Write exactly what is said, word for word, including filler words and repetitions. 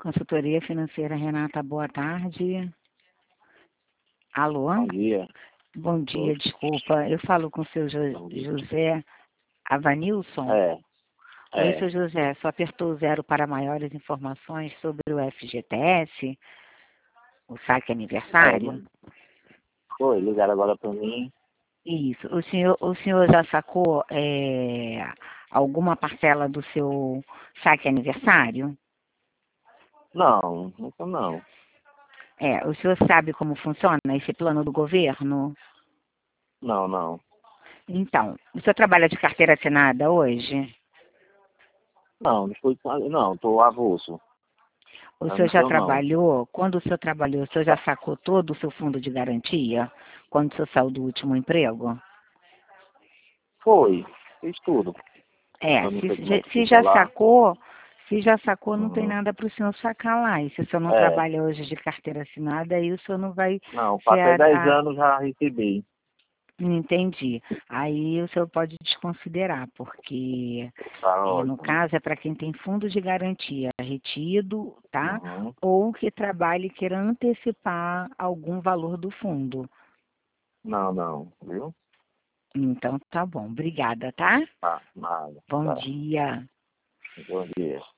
Consultoria Financeira Renata, boa tarde. Alô? Bom dia. Bom dia, desculpa. Eu falo com o seu Jo- José Avanilson. É, Oi, é. seu José, só apertou o zero para maiores informações sobre o F G T S, o saque é aniversário? foi, ligaram agora para mim. Isso. O senhor, o senhor já sacou é, alguma parcela do seu saque aniversário? Não, nunca não. É, o senhor sabe como funciona esse plano do governo? Não, não. Então, o senhor trabalha de carteira assinada hoje? Não, não foi. Não, tô avulso. O Eu senhor não já tô, não. trabalhou? Quando o senhor trabalhou, o senhor já sacou todo o seu fundo de garantia? Quando o senhor saiu do último emprego? Foi, fiz tudo. É, Eu não se, sei como é que se fica já lá. sacou, se já sacou, não tem Uhum. nada para o senhor sacar lá. E se o senhor não É, trabalha hoje de carteira assinada, aí o senhor não vai não, ser até dez a, a... anos já recebi. Entendi. Aí o senhor pode desconsiderar, porque Tá é, no ótimo. caso é para quem tem fundo de garantia retido, tá? Uhum. Ou que trabalhe e queira antecipar algum valor do fundo. Não, não, viu? Então tá bom. Obrigada, tá? Tá, nada. Bom Tá. dia. Bom dia.